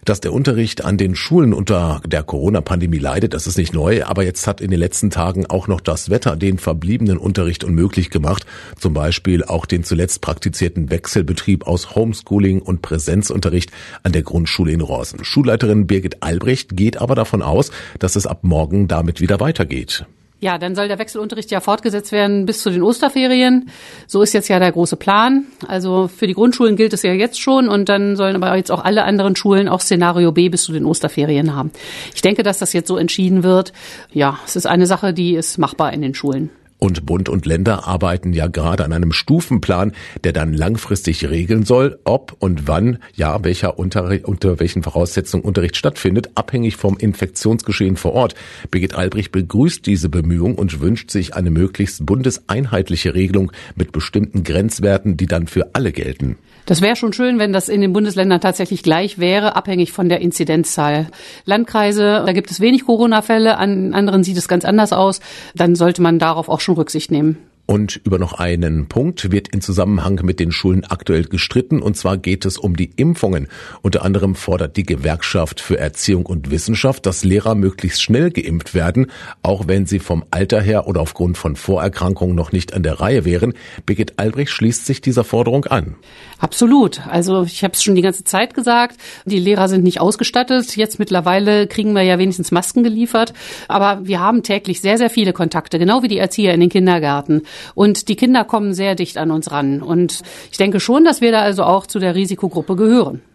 Dass der Unterricht an den Schulen unter der Corona-Pandemie leidet, das ist nicht neu, aber jetzt hat in den letzten Tagen auch noch das Wetter den verbliebenen Unterricht unmöglich gemacht. Zum Beispiel auch den zuletzt praktizierten Wechselbetrieb aus Homeschooling und Präsenzunterricht an der Grundschule in Rorsen. Schulleiterin Birgit Albrecht geht aber davon aus, dass es ab morgen damit wieder weitergeht. Ja, dann soll der Wechselunterricht ja fortgesetzt werden bis zu den Osterferien. So ist jetzt ja der große Plan. Also für die Grundschulen gilt es ja jetzt schon und dann sollen aber jetzt auch alle anderen Schulen auch Szenario B bis zu den Osterferien haben. Ich denke, dass das jetzt so entschieden wird. Ja, es ist eine Sache, die ist machbar in den Schulen. Und Bund und Länder arbeiten ja gerade an einem Stufenplan, der dann langfristig regeln soll, ob und wann, ja, unter welchen Voraussetzungen Unterricht stattfindet, abhängig vom Infektionsgeschehen vor Ort. Birgit Albrecht begrüßt diese Bemühung und wünscht sich eine möglichst bundeseinheitliche Regelung mit bestimmten Grenzwerten, die dann für alle gelten. Das wäre schon schön, wenn das in den Bundesländern tatsächlich gleich wäre, abhängig von der Inzidenzzahl. Landkreise, da gibt es wenig Corona-Fälle, an anderen sieht es ganz anders aus. Dann sollte man darauf auch schon Rücksicht nehmen. Und über noch einen Punkt wird in Zusammenhang mit den Schulen aktuell gestritten, und zwar geht es um die Impfungen. Unter anderem fordert die Gewerkschaft für Erziehung und Wissenschaft, dass Lehrer möglichst schnell geimpft werden, auch wenn sie vom Alter her oder aufgrund von Vorerkrankungen noch nicht an der Reihe wären. Birgit Albrecht schließt sich dieser Forderung an. Absolut. Also ich habe es schon die ganze Zeit gesagt, die Lehrer sind nicht ausgestattet. Jetzt mittlerweile kriegen wir ja wenigstens Masken geliefert. Aber wir haben täglich sehr, sehr viele Kontakte, genau wie die Erzieher in den Kindergärten. Und die Kinder kommen sehr dicht an uns ran. Und ich denke schon, dass wir da also auch zu der Risikogruppe gehören.